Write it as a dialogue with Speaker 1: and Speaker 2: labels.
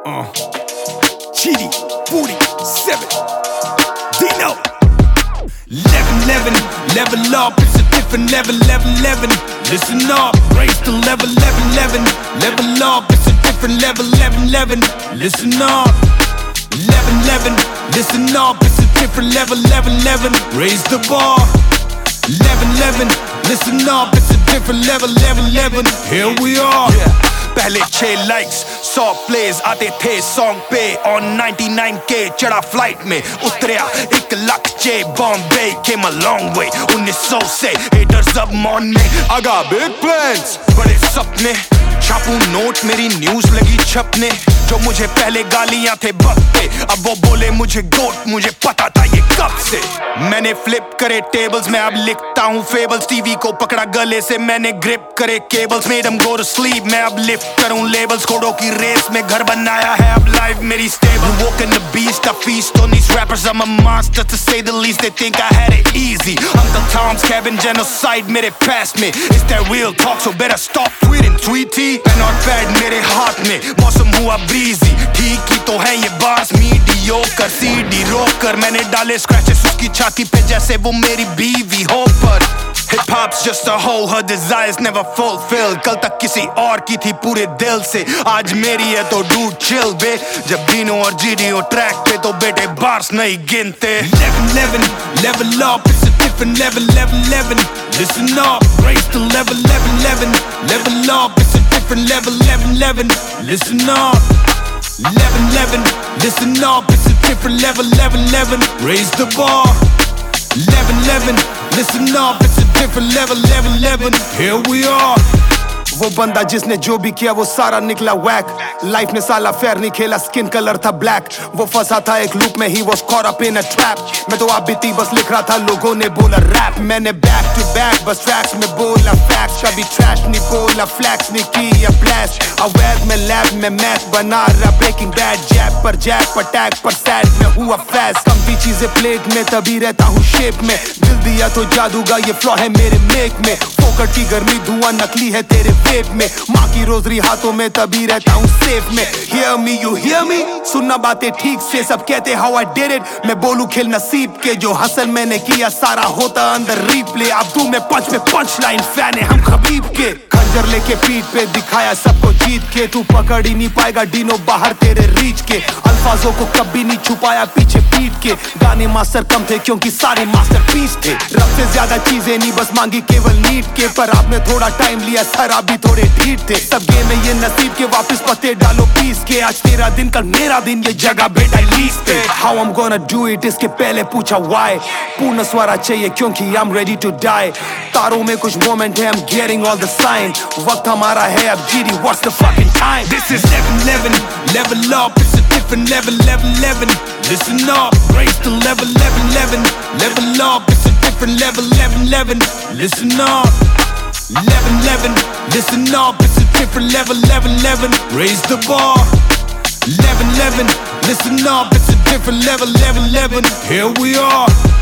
Speaker 1: Chidi, 47, Dino. 11, level up, it's a different level, 11. Listen up, raise the level, 11. Level up, it's a different level, 11. Listen up, 11. Listen up, it's a different level, 11. Raise the bar, 11. Listen up, it's a different level, 11. Here we are.
Speaker 2: पहले 6 likes 100 pledge आते थे song पे on 99K चढ़ा flight में उतरिया 1 lakh J Bombay came a long way 1900 से haters अब मॉन में I got big plans बड़े सपने छापू नोट मेरी न्यूज लगी छपने जो मुझे पहले गालियां थे बकते अब वो बोले मुझे गोट मुझे पता था ये कब से मैंने फ्लिप करे टेबल्स में अब लिखता हूँ फेबल्स टीवी को पकड़ा गले से मैंने ग्रिप करे केबल्स मेड हम गो टू स्लीप मैं अब लिफ्ट करूँ लेबल्स घोड़ों की रेस में घर बनाया है अब लाइफ मेरी stable walking the beast I feast on these rappers I'm a monster to say the least they think I had it easy Uncle Tom's Kevin genocide मेरे past में it's that real talk so better stop tweeting tweety and not bad मेरे हाथ में मौसम हुआ breezy ठीक ही तो है ये बास mediocre CD रोकर मैंने डाले scratches उसकी छाती पे जैसे वो मेरी बीवी हो पर Hip hop's just a hoe, her desires never fulfilled कल तक किसी और की थी पूरे दिल से आज मेरी है तो dude chill बे जब Dino और GD हो ट्रैक पे तो बेटे बार्स नहीं गिनते
Speaker 1: 11, level up, it's a different level, 11. Listen up, raise the level, 11. Level up, it's a different level, 11. Listen up, 11. Listen up, it's a different level, 11. Raise the bar, 11. Listen up, it's a different level, 11. Here we are.
Speaker 3: वो बंदा जिसने जो भी किया वो सारा निकला वैक life ने साला फेयर नहीं खेला स्किन कलर था ब्लैक वो फंसा था एक लूप में ही was caught up in a trap मैं तो आप बीती बस लिख रहा था लोगों ने बोला रैप मैंने बैक टू बैक बस ट्रैक्स में बोला फैक्स कभी ट्रैश नहीं बोला फ्लैक्स नहीं किया ब्लास्ट अवैध में लैब में मैथ बना रहा ब्रेकिंग बैड जैप पर टैग पर सैड में हुआ फैस्ट कम चीजें प्लेट में तभी रहता हूँ शेप में दिल दिया तो जादूगा ये फ्लॉ है मेरे मेक में फोकट की गर्मी धुआं नकली है तेरे वेप में माँ की रोजरी हाथों में तभी रहता हूँ सेफ में hear me you hear me सुनना बातें ठीक से सब कहते how I did it मैं बोलूं खेल नसीब के जो हसल मैंने किया सारा होता अंदर रिप्ले अब तू में पंच लाइन फैन है हम खबीब के खंजर लेके पीठ पे दिखाया सबको जीत के तू पकड़ ही नहीं पाएगा डीनो बाहर तेरे रीच के अल्फाजों को कभी नहीं छुपाया पीछे पीट के गाने मास्टर कम थे क्योंकि सारे मास्टरपीस थे रब से ज्यादा चीजें नहीं बस मांगी केवल नीट के पर आपने थोड़ा टाइम लिया सर अभी थोड़े ढीठ थे सब गेम में ये नसीब के वापस पत्ते डालो पीस के आज तेरा दिन कल मेरा दिन ये जगह बेटा लीज पे how I'm gonna do it इसके पहले पूछा why पूर्ण स्वरा चाहिए क्योंकि I'm ready to die तारों में कुछ मोमेंट है I'm getting all the sign वक्त हमारा है अब GD what's the fucking time
Speaker 1: This is 11, level up, it's a different level, 11. Listen up, raise the level, 11. Level up, it's a different level, 11. Listen up, 11. Listen up, it's a different level, 11. Raise the bar, 11. Listen up, it's a different level, 11. Here we are.